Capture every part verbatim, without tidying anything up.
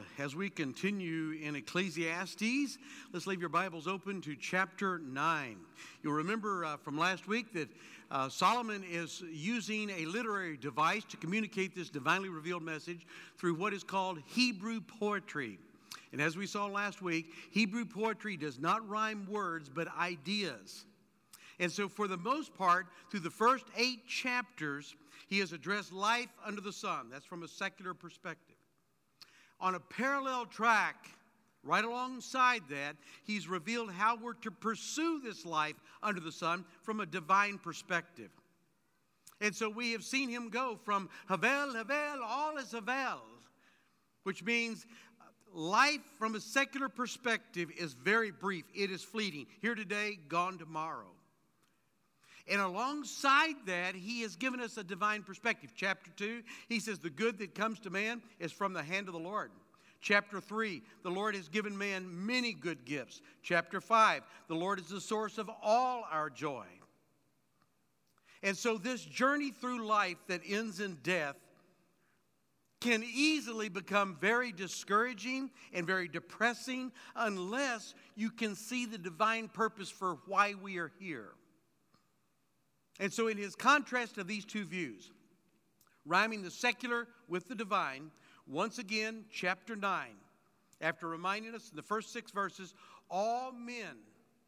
as we continue in Ecclesiastes, let's leave your Bibles open to chapter nine. You'll remember uh, from last week that uh, Solomon is using a literary device to communicate this divinely revealed message through what is called Hebrew poetry. And as we saw last week, Hebrew poetry does not rhyme words, but ideas. And so for the most part, through the first eight chapters, he has addressed life under the sun. That's from a secular perspective. On a parallel track, right alongside that, he's revealed how we're to pursue this life under the sun from a divine perspective. And so we have seen him go from Havel, Havel, all is Havel, which means life from a secular perspective is very brief. It is fleeting. Here today, gone tomorrow. And alongside that, he has given us a divine perspective. Chapter two, he says, the good that comes to man is from the hand of the Lord. Chapter three, the Lord has given man many good gifts. Chapter five, the Lord is the source of all our joy. And so this journey through life that ends in death can easily become very discouraging and very depressing unless you can see the divine purpose for why we are here. And so in his contrast of these two views, rhyming the secular with the divine, once again, chapter nine, after reminding us in the first six verses, all men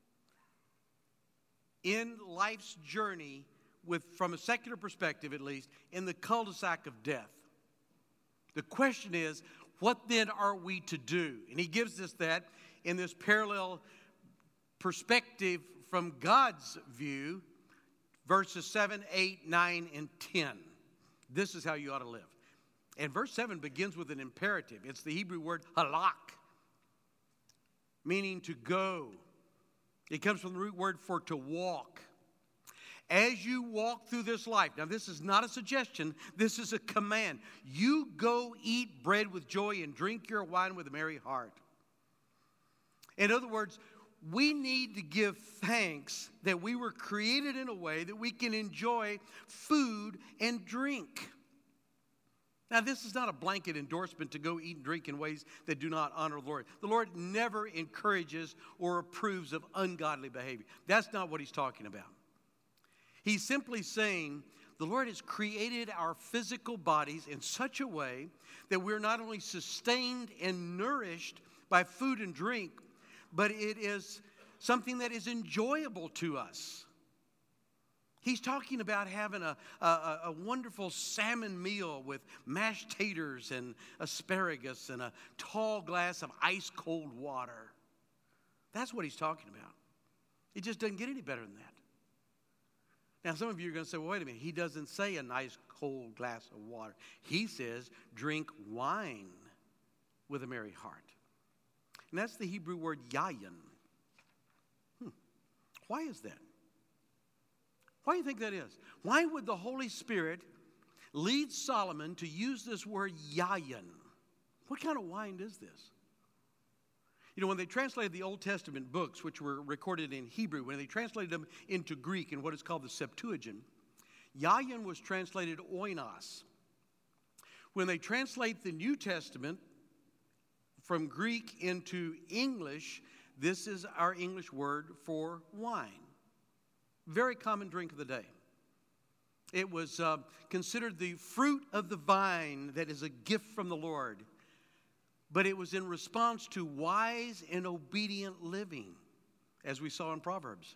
in life's journey, with from a secular perspective at least, in the cul-de-sac of death. The question is, what then are we to do? And he gives us that in this parallel perspective from God's view, verses seven, eight, nine, and ten. This is how you ought to live. And verse seven begins with an imperative. It's the Hebrew word halak, meaning to go. It comes from the root word for to walk. As you walk through this life, now this is not a suggestion, this is a command. You go eat bread with joy and drink your wine with a merry heart. In other words, we need to give thanks that we were created in a way that we can enjoy food and drink. Now, this is not a blanket endorsement to go eat and drink in ways that do not honor the Lord. The Lord never encourages or approves of ungodly behavior. That's not what he's talking about. He's simply saying the Lord has created our physical bodies in such a way that we're not only sustained and nourished by food and drink, but it is something that is enjoyable to us. He's talking about having a, a, a wonderful salmon meal with mashed taters and asparagus and a tall glass of ice cold water. That's what he's talking about. It just doesn't get any better than that. Now, some of you are going to say, well, wait a minute. He doesn't say a nice cold glass of water. He says, drink wine with a merry heart. And that's the Hebrew word yayin. Hmm. Why is that? Why do you think that is? Why would the Holy Spirit lead Solomon to use this word yayin? What kind of wine is this? You know, when they translated the Old Testament books, which were recorded in Hebrew, when they translated them into Greek in what is called the Septuagint, yayin was translated oinos. When they translate the New Testament from Greek into English, this is our English word for wine. Very common drink of the day. It was uh, considered the fruit of the vine that is a gift from the Lord. But it was in response to wise and obedient living, as we saw in Proverbs.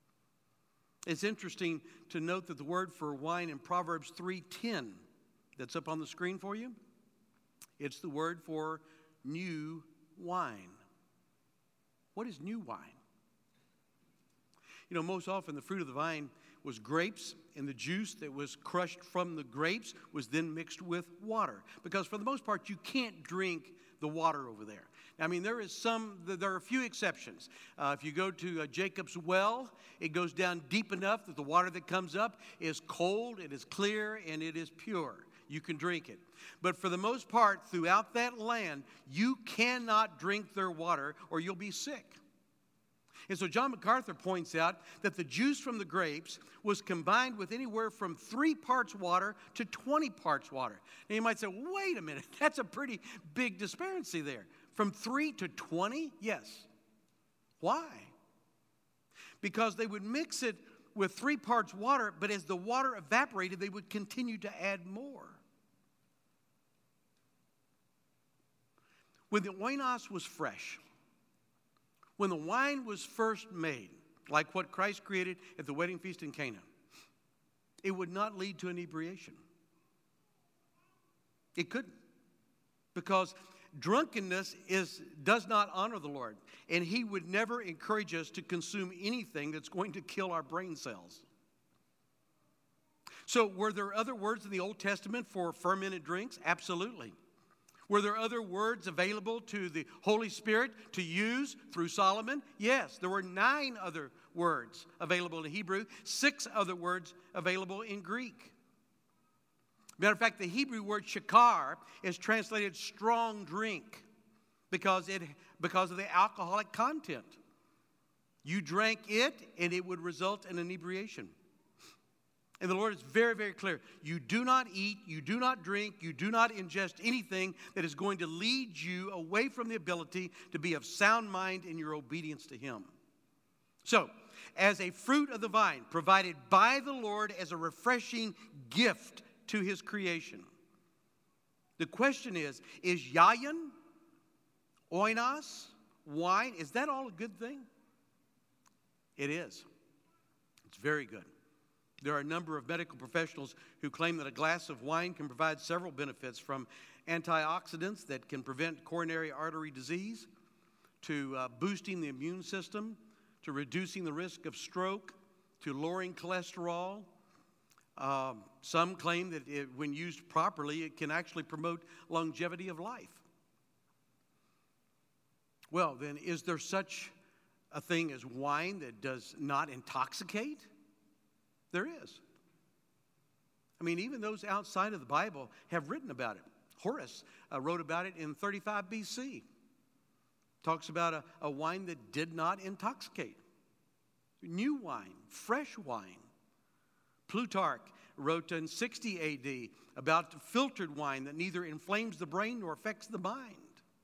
It's interesting to note that the word for wine in Proverbs three ten, that's up on the screen for you, it's the word for new wine. What is new wine? You know, most often the fruit of the vine was grapes, and the juice that was crushed from the grapes was then mixed with water. Because for the most part, you can't drink the water over there. I mean, there is some, there are a few exceptions. Uh, if you go to uh, Jacob's well, it goes down deep enough that the water that comes up is cold, it is clear, and it is pure. You can drink it. But for the most part, throughout that land, you cannot drink their water or you'll be sick. And so John MacArthur points out that the juice from the grapes was combined with anywhere from three parts water to twenty parts water. And you might say, wait a minute, that's a pretty big disparity there. From three to twenty? Yes. Why? Because they would mix it with three parts water, but as the water evaporated, they would continue to add more. When the oinos was fresh, when the wine was first made, like what Christ created at the wedding feast in Cana, it would not lead to inebriation. It couldn't. Because drunkenness is, does not honor the Lord. And He would never encourage us to consume anything that's going to kill our brain cells. So were there other words in the Old Testament for fermented drinks? Absolutely. Were there other words available to the Holy Spirit to use through Solomon? Yes, there were nine other words available in Hebrew, six other words available in Greek. Matter of fact, the Hebrew word shakar is translated strong drink because, it, because of the alcoholic content. You drank it and it would result in inebriation. And the Lord is very, very clear. You do not eat, you do not drink, you do not ingest anything that is going to lead you away from the ability to be of sound mind in your obedience to Him. So, as a fruit of the vine provided by the Lord as a refreshing gift to His creation, the question is, is yayin, oinos, wine, is that all a good thing? It is. It's very good. There are a number of medical professionals who claim that a glass of wine can provide several benefits, from antioxidants that can prevent coronary artery disease, to uh, boosting the immune system, to reducing the risk of stroke, to lowering cholesterol. Um, some claim that it, when used properly, it can actually promote longevity of life. Well, then, is there such a thing as wine that does not intoxicate? There is. I mean, even those outside of the Bible have written about it. Horace uh, wrote about it in thirty-five B C. Talks about a, a wine that did not intoxicate. New wine, fresh wine. Plutarch wrote in sixty A D about filtered wine that neither inflames the brain nor affects the mind.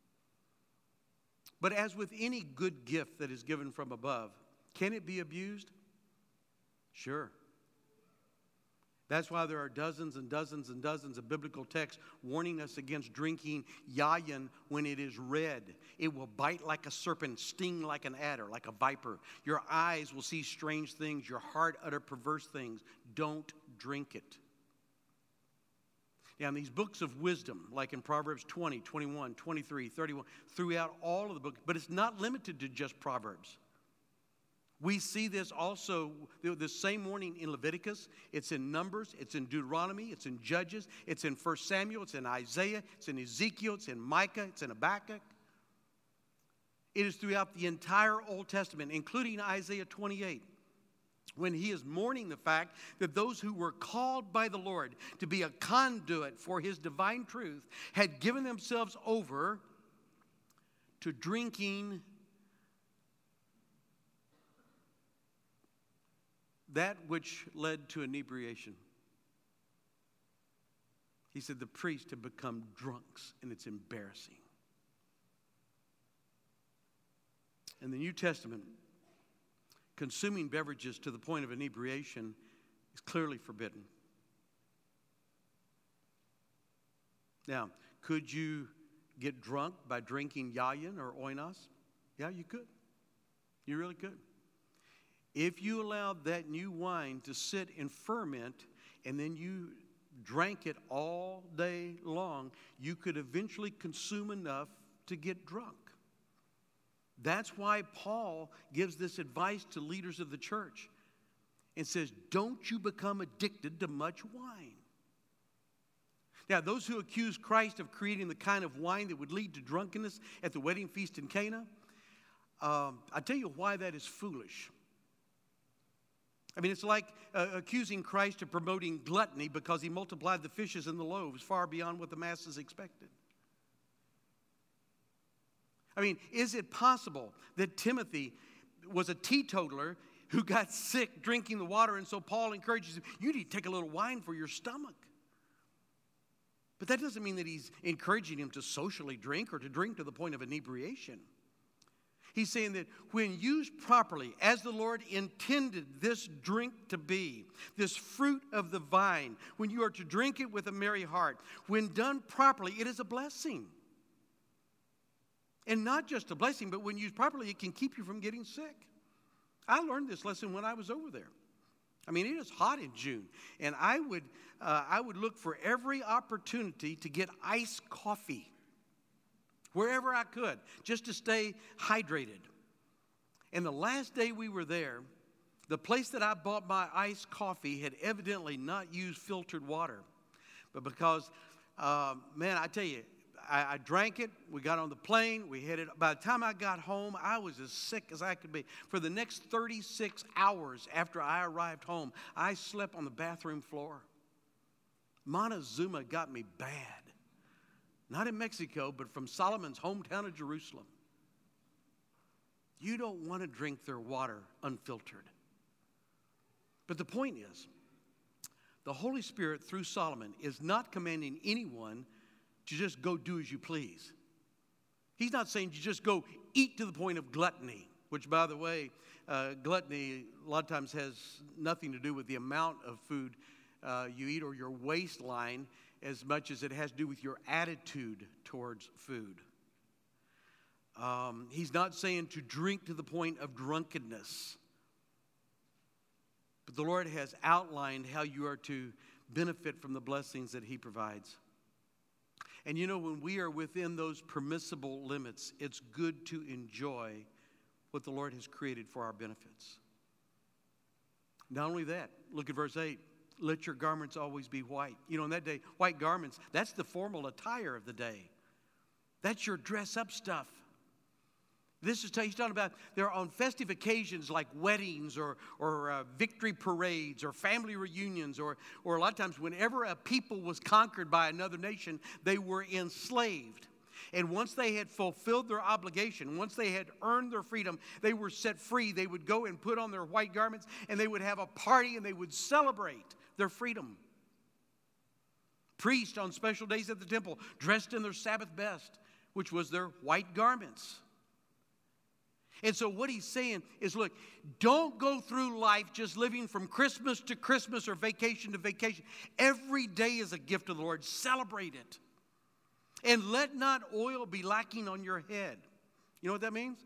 But as with any good gift that is given from above, can it be abused? Sure. That's why there are dozens and dozens and dozens of biblical texts warning us against drinking yayin when it is red. It will bite like a serpent, sting like an adder, like a viper. Your eyes will see strange things. Your heart utter perverse things. Don't drink it. Now, in these books of wisdom, like in Proverbs twenty, twenty-one, twenty-three, thirty-one, throughout all of the books, but it's not limited to just Proverbs. We see this also the same morning in Leviticus. It's in Numbers. It's in Deuteronomy. It's in Judges. It's in First Samuel. It's in Isaiah. It's in Ezekiel. It's in Micah. It's in Habakkuk. It is throughout the entire Old Testament, including Isaiah twenty-eight, when he is mourning the fact that those who were called by the Lord to be a conduit for His divine truth had given themselves over to drinking that which led to inebriation. He said the priests have become drunks, and it's embarrassing. In the New Testament, consuming beverages to the point of inebriation is clearly forbidden. Now, could you get drunk by drinking yayin or oinos? Yeah, you could. You really could. If you allowed that new wine to sit and ferment and then you drank it all day long, you could eventually consume enough to get drunk. That's why Paul gives this advice to leaders of the church and says, don't you become addicted to much wine. Now, those who accuse Christ of creating the kind of wine that would lead to drunkenness at the wedding feast in Cana, um, I tell you why that is foolish. I mean, it's like uh, accusing Christ of promoting gluttony because He multiplied the fishes and the loaves far beyond what the masses expected. I mean, is it possible that Timothy was a teetotaler who got sick drinking the water, and so Paul encourages him, you need to take a little wine for your stomach. But that doesn't mean that he's encouraging him to socially drink or to drink to the point of inebriation. He's saying that when used properly, as the Lord intended this drink to be, this fruit of the vine, when you are to drink it with a merry heart, when done properly, it is a blessing. And not just a blessing, but when used properly, it can keep you from getting sick. I learned this lesson when I was over there. I mean, it is hot in June, and I would, uh, I would look for every opportunity to get iced coffee wherever I could, just to stay hydrated. And the last day we were there, the place that I bought my iced coffee had evidently not used filtered water. But because, uh, man, I tell you, I, I drank it, we got on the plane, we headed, by the time I got home, I was as sick as I could be. For the next thirty-six hours after I arrived home, I slept on the bathroom floor. Montezuma got me bad. Not in Mexico, but from Solomon's hometown of Jerusalem. You don't want to drink their water unfiltered. But the point is, the Holy Spirit, through Solomon, is not commanding anyone to just go do as you please. He's not saying you just go eat to the point of gluttony, which, by the way, uh, gluttony a lot of times has nothing to do with the amount of food uh, you eat or your waistline as much as it has to do with your attitude towards food. Um, he's not saying to drink to the point of drunkenness. But the Lord has outlined how you are to benefit from the blessings that He provides. And you know, when we are within those permissible limits, it's good to enjoy what the Lord has created for our benefits. Not only that, look at verse eight. Let your garments always be white. You know, in that day, white garments, that's the formal attire of the day. That's your dress-up stuff. This is, he's talking about, they're on festive occasions like weddings or, or uh, victory parades or family reunions, or, or a lot of times whenever a people was conquered by another nation, they were enslaved. And once they had fulfilled their obligation, once they had earned their freedom, they were set free. They would go and put on their white garments, and they would have a party, and they would celebrate their freedom. Priests on special days at the temple, dressed in their Sabbath best, which was their white garments. And so what he's saying is, look, don't go through life just living from Christmas to Christmas or vacation to vacation. Every day is a gift of the Lord. Celebrate it. And let not oil be lacking on your head. You know what that means?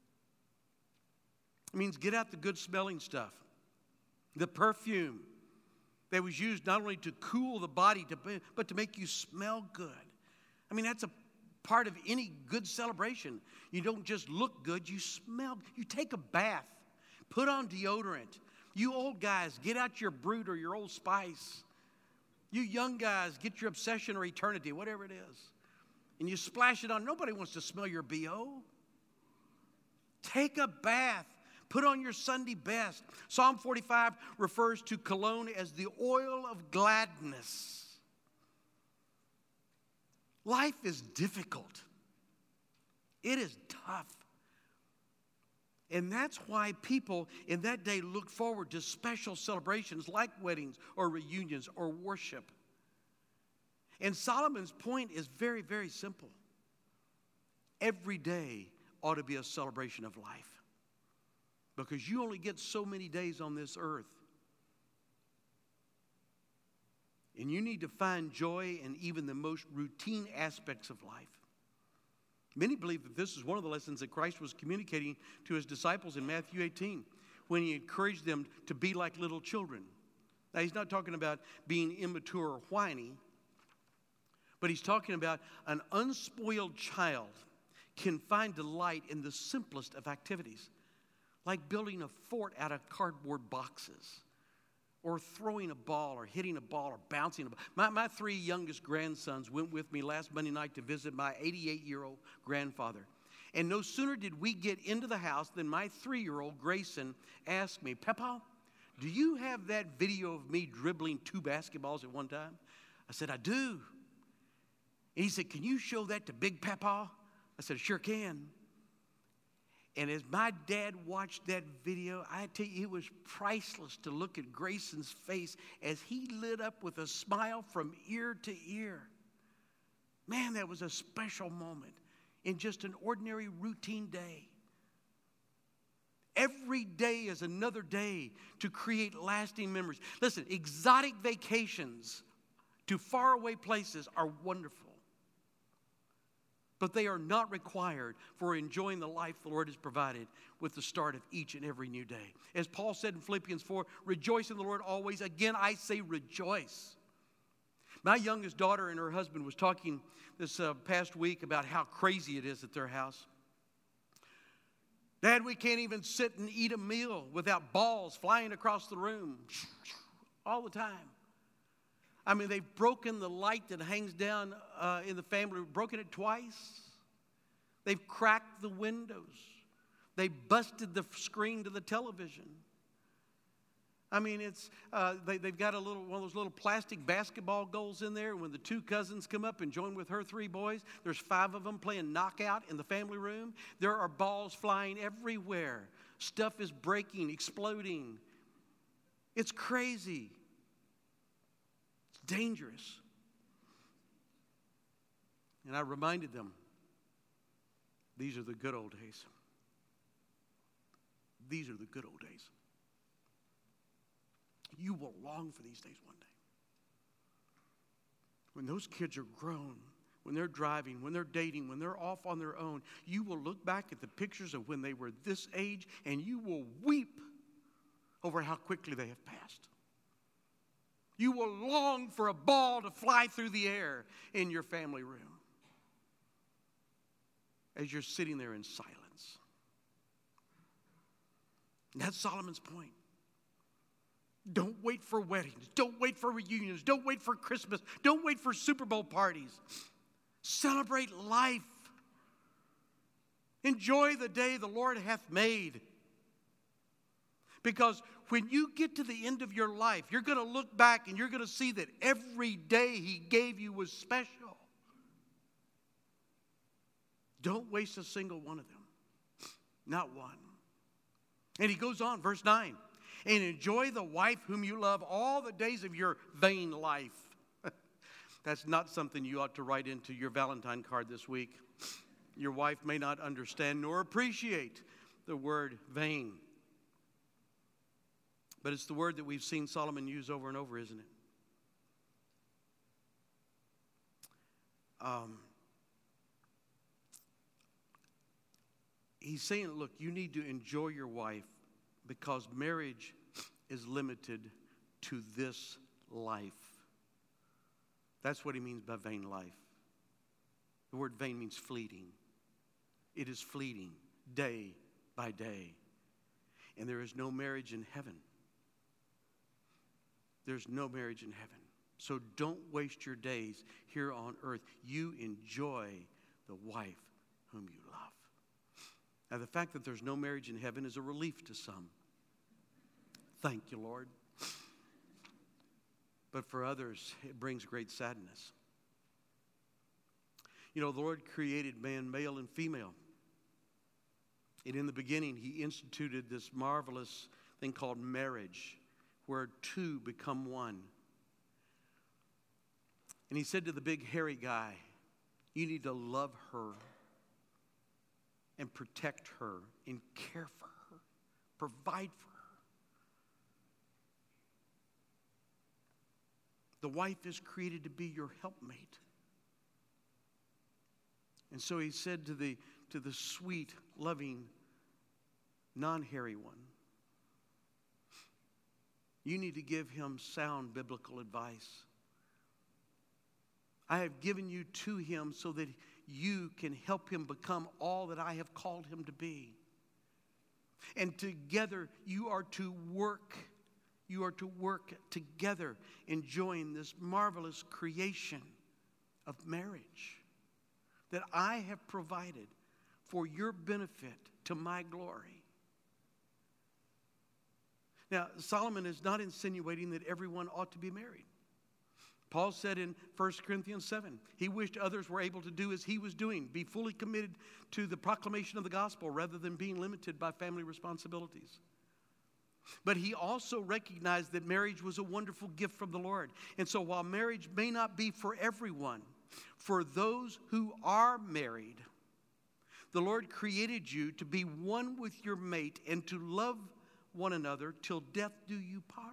It means get out the good smelling stuff. The perfume that was used not only to cool the body, to, but to make you smell good. I mean, that's a part of any good celebration. You don't just look good, you smell. You take a bath, put on deodorant. You old guys, get out your Brut or your Old Spice. You young guys, get your Obsession or Eternity, whatever it is. And you splash it on. Nobody wants to smell your B O. Take a bath. Put on your Sunday best. Psalm forty-five refers to cologne as the oil of gladness. Life is difficult. It is tough. And that's why people in that day look forward to special celebrations like weddings or reunions or worship. And Solomon's point is very, very simple. Every day ought to be a celebration of life. Because you only get so many days on this earth. And you need to find joy in even the most routine aspects of life. Many believe that this is one of the lessons that Christ was communicating to his disciples in Matthew eighteen, when he encouraged them to be like little children. Now, he's not talking about being immature or whiny, but he's talking about an unspoiled child can find delight in the simplest of activities, like building a fort out of cardboard boxes, or throwing a ball, or hitting a ball, or bouncing a ball. My, my three youngest grandsons went with me last Monday night to visit my eighty-eight-year-old grandfather. And no sooner did we get into the house than my three-year-old Grayson asked me, "Papa, do you have that video of me dribbling two basketballs at one time?" I said, "I do." And he said, "Can you show that to Big Papa?" I said, "Sure can." And as my dad watched that video, I tell you, it was priceless to look at Grayson's face as he lit up with a smile from ear to ear. Man, that was a special moment in just an ordinary routine day. Every day is another day to create lasting memories. Listen, exotic vacations to faraway places are wonderful. But they are not required for enjoying the life the Lord has provided with the start of each and every new day. As Paul said in Philippians four, rejoice in the Lord always. Again, I say rejoice. My youngest daughter and her husband was talking this uh, past week about how crazy it is at their house. Dad, we can't even sit and eat a meal without balls flying across the room all the time. I mean, they've broken the light that hangs down uh, in the family, broken it twice. They've cracked the windows. They busted the screen to the television. I mean, it's uh, they, they've got a little one of those little plastic basketball goals in there. When the two cousins come up and join with her three boys, there's five of them playing knockout in the family room. There are balls flying everywhere. Stuff is breaking, exploding. It's crazy. It's dangerous. And I reminded them, these are the good old days. These are the good old days. You will long for these days one day. When those kids are grown, when they're driving, when they're dating, when they're off on their own, you will look back at the pictures of when they were this age and you will weep over how quickly they have passed. You will long for a ball to fly through the air in your family room as you're sitting there in silence. And that's Solomon's point. Don't wait for weddings. Don't wait for reunions. Don't wait for Christmas. Don't wait for Super Bowl parties. Celebrate life. Enjoy the day the Lord hath made. Because when you get to the end of your life, you're going to look back and you're going to see that every day He gave you was special. Don't waste a single one of them. Not one. And he goes on, verse nine. And enjoy the wife whom you love all the days of your vain life. That's not something you ought to write into your Valentine card this week. Your wife may not understand nor appreciate the word vain. But it's the word that we've seen Solomon use over and over, isn't it? Um, he's saying, look, you need to enjoy your wife because marriage is limited to this life. That's what he means by vain life. The word vain means fleeting. It is fleeting, day by day. And there is no marriage in heaven. There's no marriage in heaven. So don't waste your days here on earth. You enjoy the wife whom you love. Now, the fact that there's no marriage in heaven is a relief to some. Thank you, Lord. But for others, it brings great sadness. You know, the Lord created man male and female. And in the beginning, He instituted this marvelous thing called marriage, where two become one. And He said to the big hairy guy, you need to love her and protect her and care for her, provide for her. The wife is created to be your helpmate. And so He said to the, to the sweet, loving, non-hairy one, you need to give him sound biblical advice. I have given you to him so that you can help him become all that I have called him to be. And together you are to work. You are to work together, enjoying this marvelous creation of marriage that I have provided for your benefit to my glory. Now, Solomon is not insinuating that everyone ought to be married. Paul said in First Corinthians seven, he wished others were able to do as he was doing, be fully committed to the proclamation of the gospel rather than being limited by family responsibilities. But he also recognized that marriage was a wonderful gift from the Lord. And so while marriage may not be for everyone, for those who are married, the Lord created you to be one with your mate and to love one another till death do you part.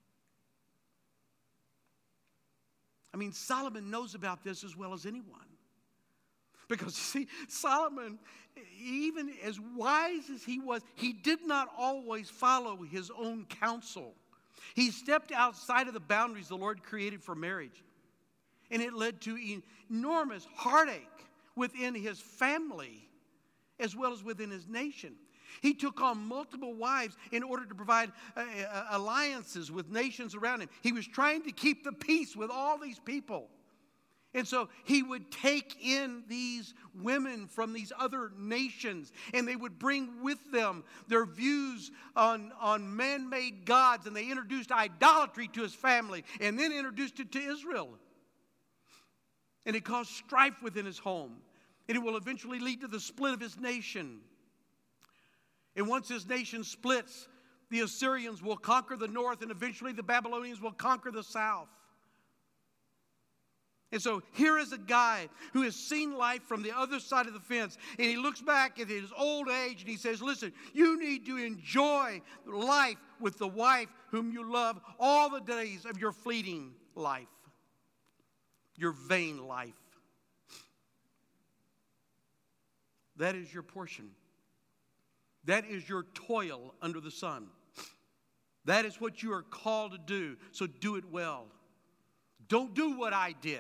I mean, Solomon knows about this as well as anyone. Because, see, Solomon, even as wise as he was, he did not always follow his own counsel. He stepped outside of the boundaries the Lord created for marriage. And it led to enormous heartache within his family as well as within his nation. He took on multiple wives in order to provide uh, uh, alliances with nations around him. He was trying to keep the peace with all these people. And so he would take in these women from these other nations, and they would bring with them their views on, on man-made gods, and they introduced idolatry to his family and then introduced it to Israel. And it caused strife within his home. And it will eventually lead to the split of his nation. And once his nation splits, the Assyrians will conquer the north, and eventually the Babylonians will conquer the south. And so here is a guy who has seen life from the other side of the fence, and he looks back at his old age and he says, listen, you need to enjoy life with the wife whom you love all the days of your fleeting life, your vain life. That is your portion. That is your toil under the sun. That is what you are called to do, so do it well. Don't do what I did.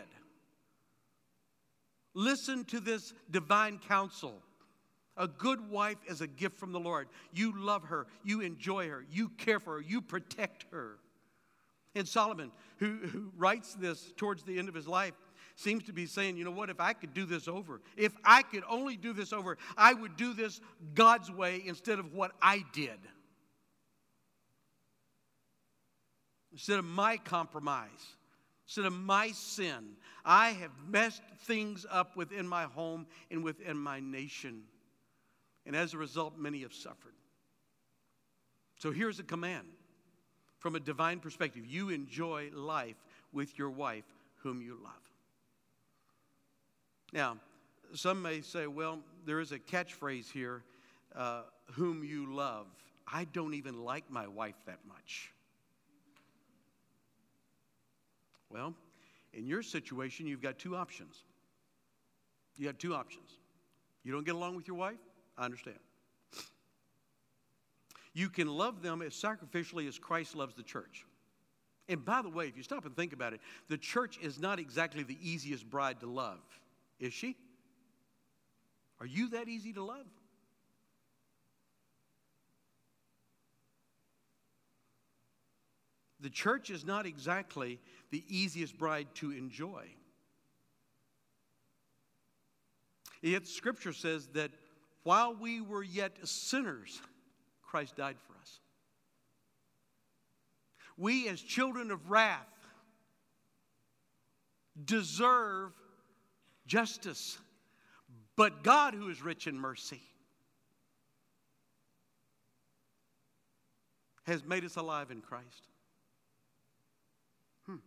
Listen to this divine counsel. A good wife is a gift from the Lord. You love her. You enjoy her. You care for her. You protect her. And Solomon, who, who writes this towards the end of his life, seems to be saying, you know what, if I could do this over, if I could only do this over, I would do this God's way instead of what I did. Instead of my compromise, instead of my sin, I have messed things up within my home and within my nation. And as a result, many have suffered. So here's a command from a divine perspective. You enjoy life with your wife whom you love. Now, some may say, well, there is a catchphrase here, uh, whom you love. I don't even like my wife that much. Well, in your situation, you've got two options. You got two options. You don't get along with your wife? I understand. You can love them as sacrificially as Christ loves the church. And by the way, if you stop and think about it, the church is not exactly the easiest bride to love. Is she? Are you that easy to love? The church is not exactly the easiest bride to enjoy. Yet Scripture says that while we were yet sinners, Christ died for us. We as children of wrath deserve justice, but God, who is rich in mercy, has made us alive in Christ. Hmm.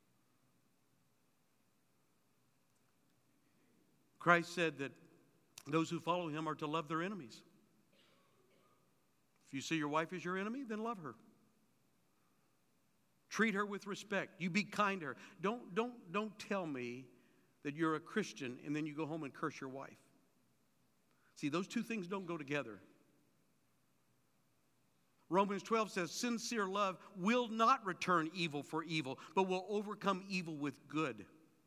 Christ said that those who follow him are to love their enemies. If you see your wife as your enemy, then love her. Treat her with respect. You be kind to her. Don't, don't, don't tell me that you're a Christian and then you go home and curse your wife. See, those two things don't go together. Romans twelve says, sincere love will not return evil for evil, but will overcome evil with good.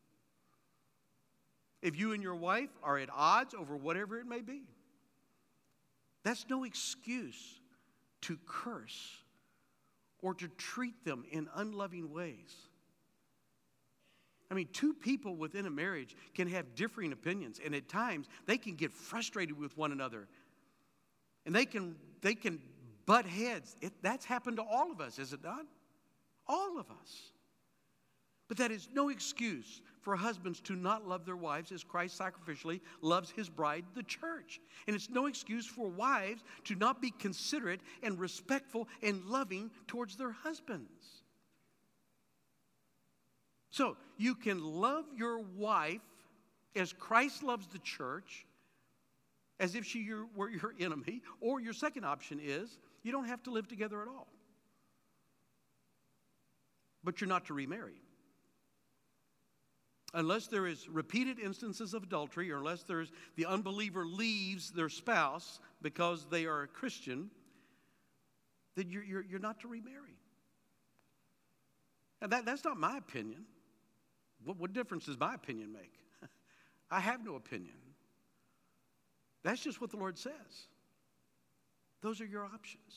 If you and your wife are at odds over whatever it may be, that's no excuse to curse or to treat them in unloving ways. I mean, two people within a marriage can have differing opinions, and at times they can get frustrated with one another. And they can they can butt heads. It, that's happened to all of us, is it not? All of us. But that is no excuse for husbands to not love their wives as Christ sacrificially loves his bride, the church. And it's no excuse for wives to not be considerate and respectful and loving towards their husbands. So you can love your wife as Christ loves the church, as if she were your enemy, or your second option is you don't have to live together at all. But you're not to remarry. Unless there is repeated instances of adultery, or unless there's the unbeliever leaves their spouse because they are a Christian, then you're, you're, you're not to remarry. And that, that's not my opinion. What, what difference does my opinion make? I have no opinion. That's just what the Lord says. Those are your options.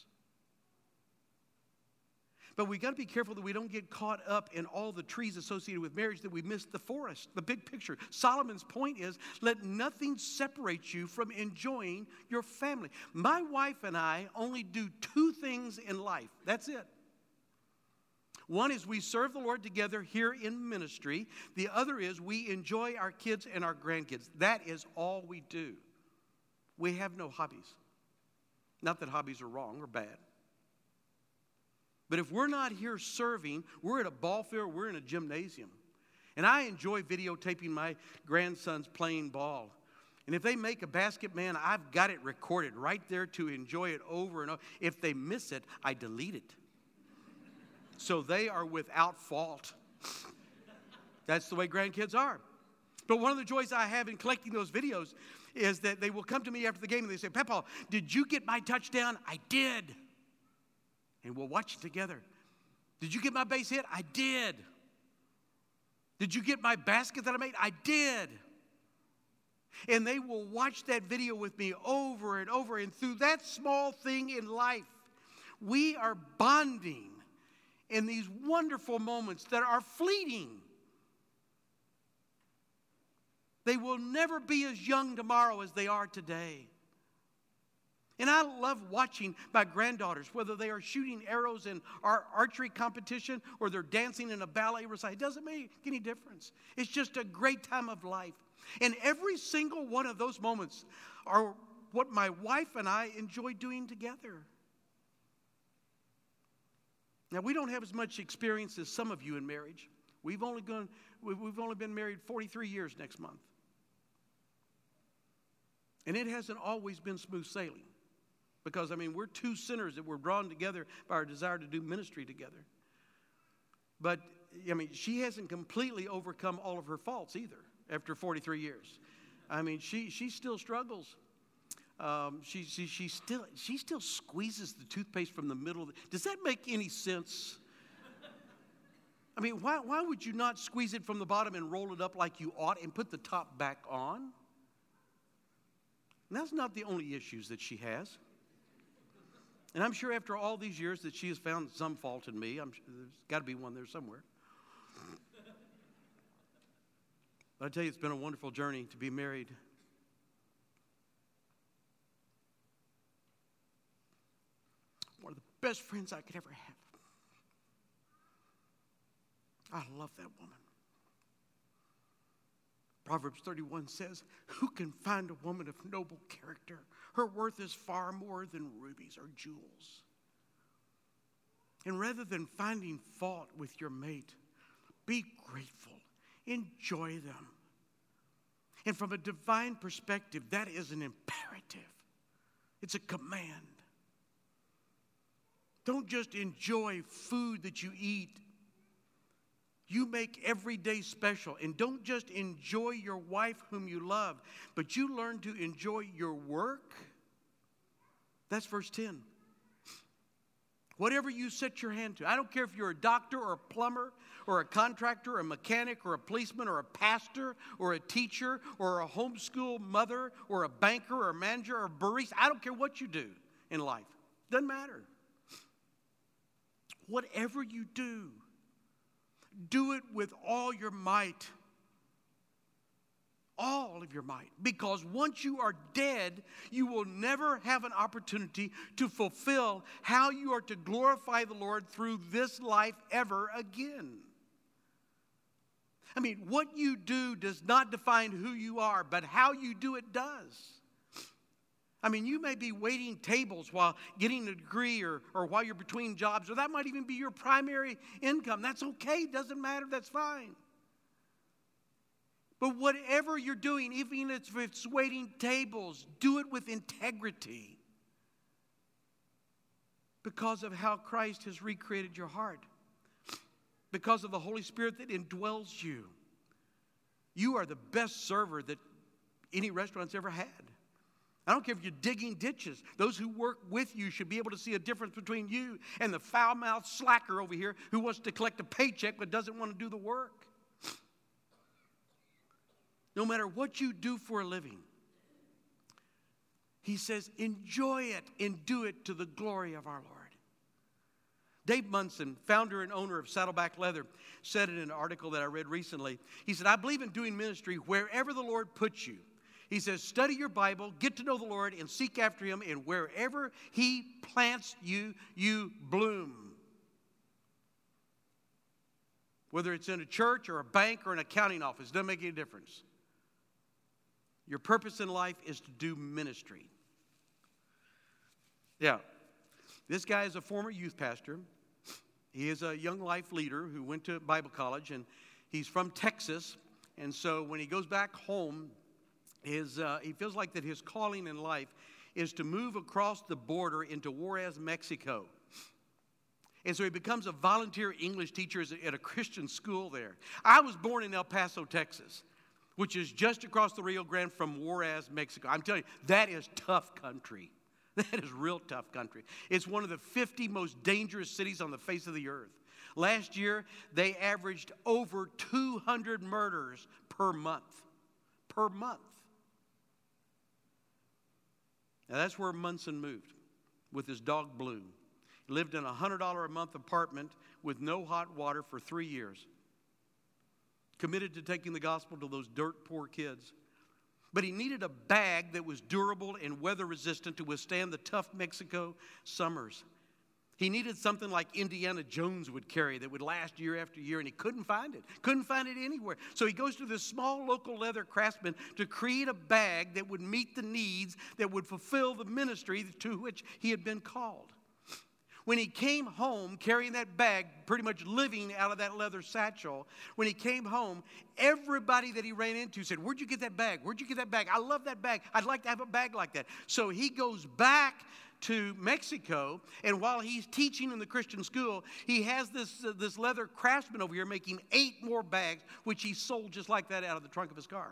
But we got to be careful that we don't get caught up in all the trees associated with marriage, that we miss the forest, the big picture. Solomon's point is, let nothing separate you from enjoying your family. My wife and I only do two things in life. That's it. One is we serve the Lord together here in ministry. The other is we enjoy our kids and our grandkids. That is all we do. We have no hobbies. Not that hobbies are wrong or bad. But if we're not here serving, we're at a ball field, we're in a gymnasium. And I enjoy videotaping my grandsons playing ball. And if they make a basket, man, I've got it recorded right there to enjoy it over and over. If they miss it, I delete it. So they are without fault. That's the way grandkids are. But one of the joys I have in collecting those videos is that they will come to me after the game and they say, Papa, did you get my touchdown? I did. And we'll watch it together. Did you get my base hit? I did. Did you get my basket that I made? I did. And they will watch that video with me over and over. And through that small thing in life, we are bonding in these wonderful moments that are fleeting. They will never be as young tomorrow as they are today. And I love watching my granddaughters, whether they are shooting arrows in our archery competition or they're dancing in a ballet recital. It doesn't make any difference. It's just a great time of life. And every single one of those moments are what my wife and I enjoy doing together. Now, we don't have as much experience as some of you in marriage. We've only gone, we've only been married forty-three years next month. And it hasn't always been smooth sailing. Because, I mean, we're two sinners that were drawn together by our desire to do ministry together. But, I mean, she hasn't completely overcome all of her faults either after forty-three years. I mean, she she still struggles. Um, she, she, she, still, she still squeezes the toothpaste from the middle. Of the, does that make any sense? I mean, why, why would you not squeeze it from the bottom and roll it up like you ought and put the top back on? And that's not the only issues that she has. And I'm sure after all these years that she has found some fault in me. I'm sure there's got to be one there somewhere. But I tell you, it's been a wonderful journey to be married. One of the best friends I could ever have. I love that woman. Proverbs thirty-one says, who can find a woman of noble character? Her worth is far more than rubies or jewels. And rather than finding fault with your mate, be grateful. Enjoy them. And from a divine perspective, that is an imperative. It's a command. Don't just enjoy food that you eat. You make every day special. And don't just enjoy your wife whom you love, but you learn to enjoy your work. That's verse ten. Whatever you set your hand to. I don't care if you're a doctor or a plumber or a contractor or a mechanic or a policeman or a pastor or a teacher or a homeschool mother or a banker or a manager or a barista. I don't care what you do in life. Doesn't matter. Whatever you do, do it with all your might. All of your might. Because once you are dead, you will never have an opportunity to fulfill how you are to glorify the Lord through this life ever again. I mean, what you do does not define who you are, but how you do it does. I mean, you may be waiting tables while getting a degree or, or while you're between jobs, or that might even be your primary income. That's okay. It doesn't matter. That's fine. But whatever you're doing, even if it's waiting tables, do it with integrity because of how Christ has recreated your heart, because of the Holy Spirit that indwells you. You are the best server that any restaurant's ever had. I don't care if you're digging ditches. Those who work with you should be able to see a difference between you and the foul-mouthed slacker over here who wants to collect a paycheck but doesn't want to do the work. No matter what you do for a living, he says, enjoy it and do it to the glory of our Lord. Dave Munson, founder and owner of Saddleback Leather, said in an article that I read recently, he said, I believe in doing ministry wherever the Lord puts you. He says, study your Bible, get to know the Lord, and seek after him, and wherever he plants you, you bloom. Whether it's in a church or a bank or an accounting office, doesn't make any difference. Your purpose in life is to do ministry. Yeah, this guy is a former youth pastor. He is a young life leader who went to Bible college, and he's from Texas. And so when he goes back home, his, uh, he feels like that his calling in life is to move across the border into Juarez, Mexico. And so he becomes a volunteer English teacher at a Christian school there. I was born in El Paso, Texas, which is just across the Rio Grande from Juarez, Mexico. I'm telling you, that is tough country. That is real tough country. It's one of the fifty most dangerous cities on the face of the earth. Last year, they averaged over two hundred murders per month. Per month. Now, that's where Munson moved with his dog Blue. He lived in a one hundred dollars a month apartment with no hot water for three years. Committed to taking the gospel to those dirt poor kids. But he needed a bag that was durable and weather resistant to withstand the tough Mexico summers. He needed something like Indiana Jones would carry that would last year after year, and he couldn't find it. Couldn't find it anywhere. So he goes to this small local leather craftsman to create a bag that would meet the needs, that would fulfill the ministry to which he had been called. When he came home carrying that bag, pretty much living out of that leather satchel, when he came home, everybody that he ran into said, where'd you get that bag? Where'd you get that bag? I love that bag. I'd like to have a bag like that. So he goes back to Mexico, and while he's teaching in the Christian school, he has this, uh, this leather craftsman over here making eight more bags, which he sold just like that out of the trunk of his car.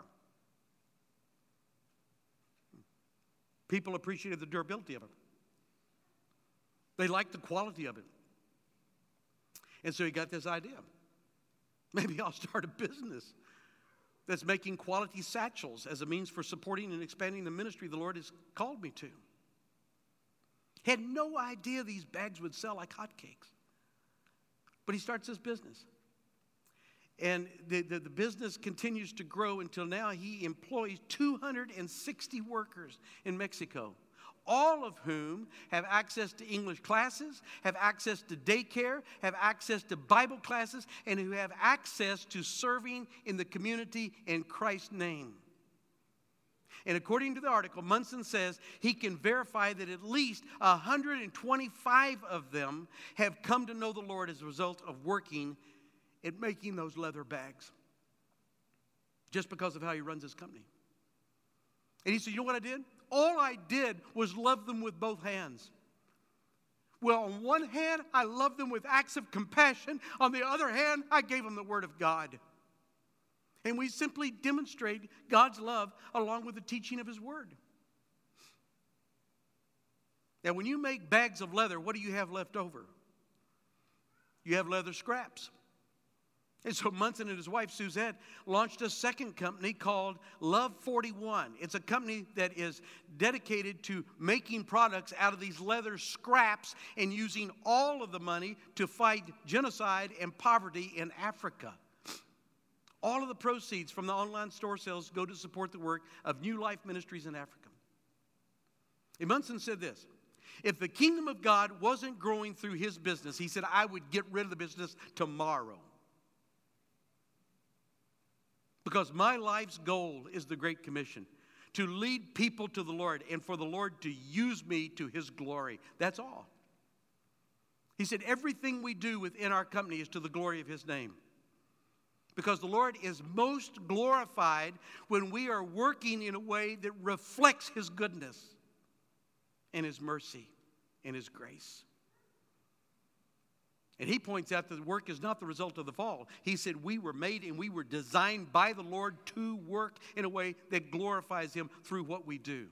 People appreciated the durability of it. They liked the quality of it. And so he got this idea. Maybe I'll start a business that's making quality satchels as a means for supporting and expanding the ministry the Lord has called me to. Had no idea these bags would sell like hotcakes. But he starts this business. And the, the, the business continues to grow until now he employs two hundred sixty workers in Mexico. All of whom have access to English classes, have access to daycare, have access to Bible classes, and who have access to serving in the community in Christ's name. And according to the article, Munson says he can verify that at least one hundred twenty-five of them have come to know the Lord as a result of working at making those leather bags. Just because of how he runs his company. And he said, you know what I did? All I did was love them with both hands. Well, on one hand, I loved them with acts of compassion. On the other hand, I gave them the Word of God. And we simply demonstrate God's love along with the teaching of His Word. Now, when you make bags of leather, what do you have left over? You have leather scraps. And so Munson and his wife, Suzette, launched a second company called Love forty-one. It's a company that is dedicated to making products out of these leather scraps and using all of the money to fight genocide and poverty in Africa. All of the proceeds from the online store sales go to support the work of New Life Ministries in Africa. And Munson said this, if the kingdom of God wasn't growing through his business, he said, I would get rid of the business tomorrow. Because my life's goal is the Great Commission, to lead people to the Lord and for the Lord to use me to His glory. That's all. He said everything we do within our company is to the glory of His name. Because the Lord is most glorified when we are working in a way that reflects His goodness and His mercy and His grace. And He points out that the work is not the result of the fall. He said we were made and we were designed by the Lord to work in a way that glorifies Him through what we do.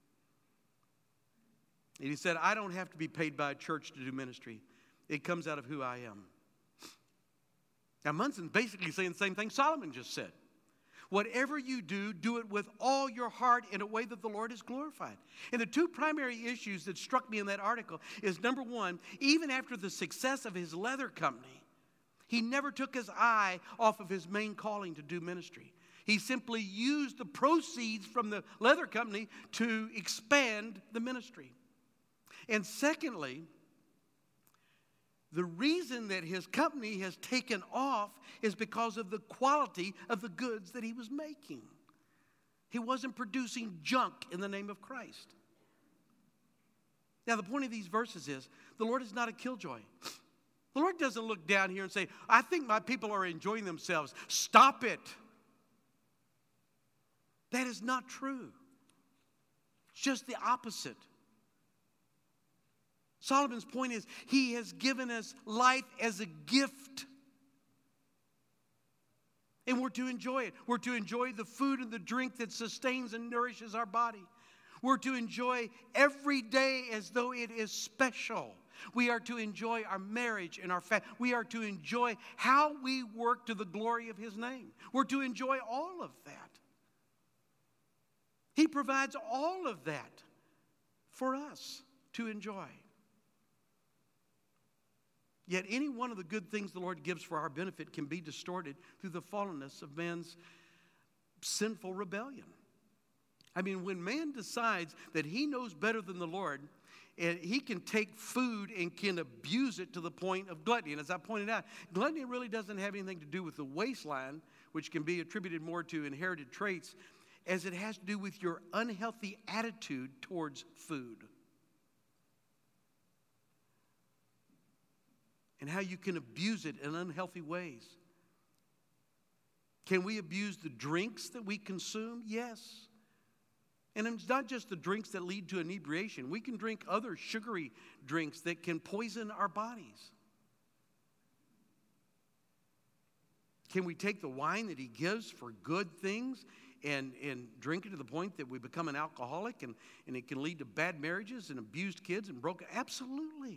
And He said, I don't have to be paid by a church to do ministry. It comes out of who I am. Now, Munson's basically saying the same thing Solomon just said. Whatever you do, do it with all your heart in a way that the Lord is glorified. And the two primary issues that struck me in that article is, number one, even after the success of his leather company, he never took his eye off of his main calling to do ministry. He simply used the proceeds from the leather company to expand the ministry. And secondly, the reason that his company has taken off is because of the quality of the goods that he was making. He wasn't producing junk in the name of Christ. Now, the point of these verses is the Lord is not a killjoy. The Lord doesn't look down here and say, I think my people are enjoying themselves. Stop it. That is not true. It's just the opposite. Solomon's point is He has given us life as a gift. And we're to enjoy it. We're to enjoy the food and the drink that sustains and nourishes our body. We're to enjoy every day as though it is special. We are to enjoy our marriage and our family. We are to enjoy how we work to the glory of His name. We're to enjoy all of that. He provides all of that for us to enjoy. Yet any one of the good things the Lord gives for our benefit can be distorted through the fallenness of man's sinful rebellion. I mean, when man decides that he knows better than the Lord, and he can take food and can abuse it to the point of gluttony. And as I pointed out, gluttony really doesn't have anything to do with the waistline, which can be attributed more to inherited traits, as it has to do with your unhealthy attitude towards food. And how you can abuse it in unhealthy ways. Can we abuse the drinks that we consume? Yes. And it's not just the drinks that lead to inebriation. We can drink other sugary drinks that can poison our bodies. Can we take the wine that He gives for good things and, and drink it to the point that we become an alcoholic and, and it can lead to bad marriages and abused kids and broken? Absolutely.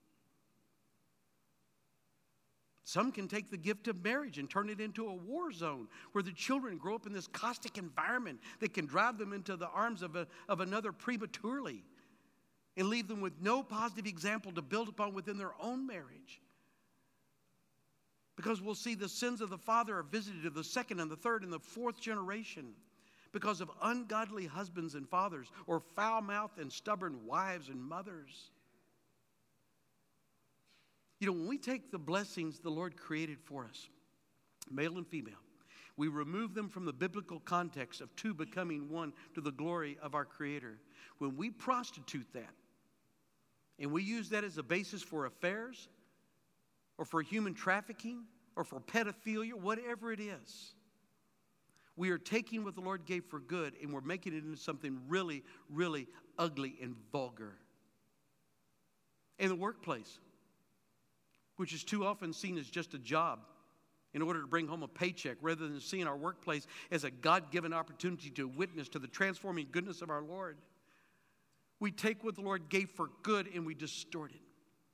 Some can take the gift of marriage and turn it into a war zone where the children grow up in this caustic environment that can drive them into the arms of, a, of another prematurely and leave them with no positive example to build upon within their own marriage. Because we'll see the sins of the father are visited to the second and the third and the fourth generation because of ungodly husbands and fathers or foul-mouthed and stubborn wives and mothers. You know, when we take the blessings the Lord created for us, male and female, we remove them from the biblical context of two becoming one to the glory of our Creator. When we prostitute that, and we use that as a basis for affairs, or for human trafficking, or for pedophilia, whatever it is, we are taking what the Lord gave for good, and we're making it into something really, really ugly and vulgar. In the workplace, which is too often seen as just a job in order to bring home a paycheck, rather than seeing our workplace as a God-given opportunity to witness to the transforming goodness of our Lord. We take what the Lord gave for good and we distort it.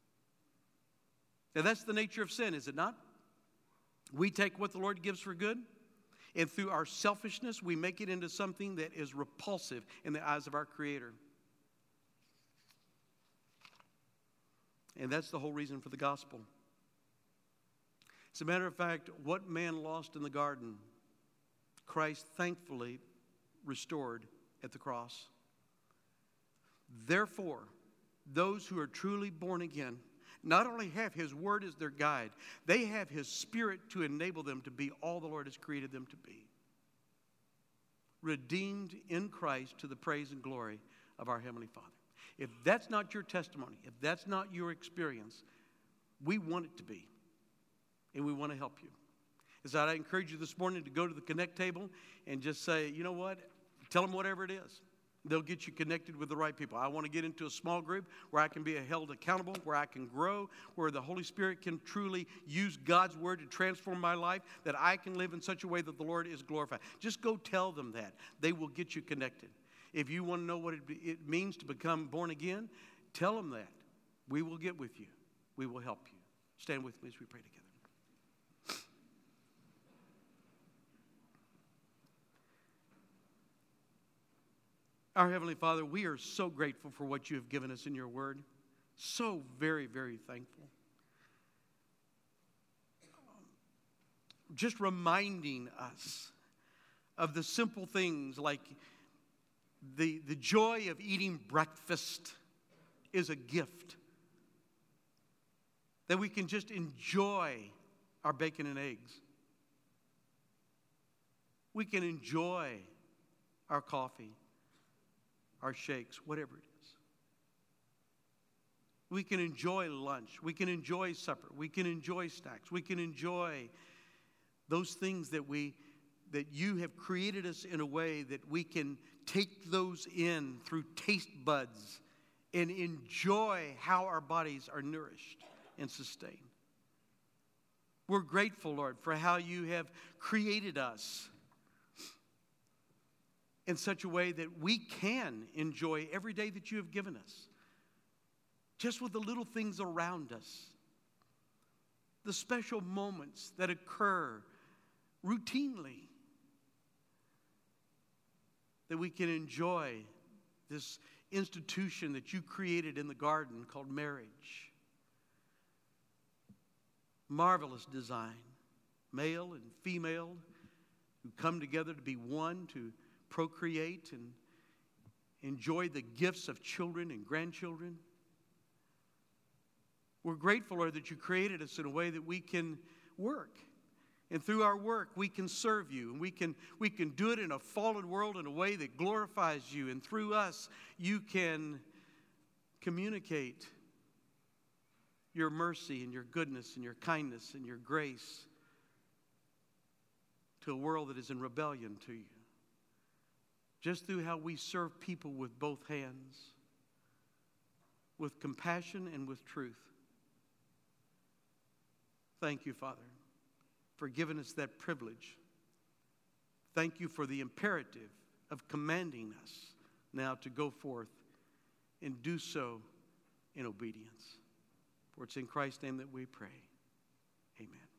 Now that's the nature of sin, is it not? We take what the Lord gives for good, and through our selfishness, we make it into something that is repulsive in the eyes of our Creator. And that's the whole reason for the gospel. As a matter of fact, what man lost in the garden, Christ thankfully restored at the cross. Therefore, those who are truly born again not only have His Word as their guide, they have His Spirit to enable them to be all the Lord has created them to be. redeemed in Christ to the praise and glory of our Heavenly Father. If that's not your testimony, if that's not your experience, we want it to be, and we want to help you. Is that I encourage you this morning to go to the Connect table and just say, you know what, tell them whatever it is. They'll get you connected with the right people. I want to get into a small group where I can be held accountable, where I can grow, where the Holy Spirit can truly use God's Word to transform my life, that I can live in such a way that the Lord is glorified. Just go tell them that. They will get you connected. If you want to know what it, it means to become born again, tell them that. We will get with you. We will help you. Stand with me as we pray together. Our Heavenly Father, we are so grateful for what you have given us in your word. So very, very thankful. Just reminding us of the simple things like the, the joy of eating breakfast is a gift. That we can just enjoy our bacon and eggs. We can enjoy our coffee, our shakes, whatever it is. We can enjoy lunch. We can enjoy supper. We can enjoy snacks. We can enjoy those things that we that you have created us in a way that we can take those in through taste buds and enjoy how our bodies are nourished and sustained. We're grateful, Lord, for how you have created us in such a way that we can enjoy every day that you have given us. Just with the little things around us. The special moments that occur routinely. That we can enjoy this institution that you created in the garden called marriage. Marvelous design. Male and female who come together to be one, to procreate and enjoy the gifts of children and grandchildren. We're grateful, Lord, that you created us in a way that we can work. And through our work, we can serve you. And we can, we can do it in a fallen world in a way that glorifies you. And through us, you can communicate your mercy and your goodness and your kindness and your grace to a world that is in rebellion to you. Just through how we serve people with both hands, with compassion and with truth. Thank you, Father, for giving us that privilege. Thank you for the imperative of commanding us now to go forth and do so in obedience. For it's in Christ's name that we pray. Amen.